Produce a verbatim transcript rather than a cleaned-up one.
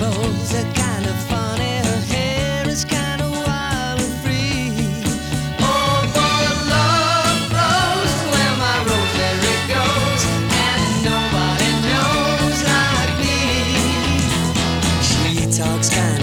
clothes are kind of funny. Her hair is kind of wild and free. Oh, for love flows where my rosary goes, and nobody knows like me. She talks kind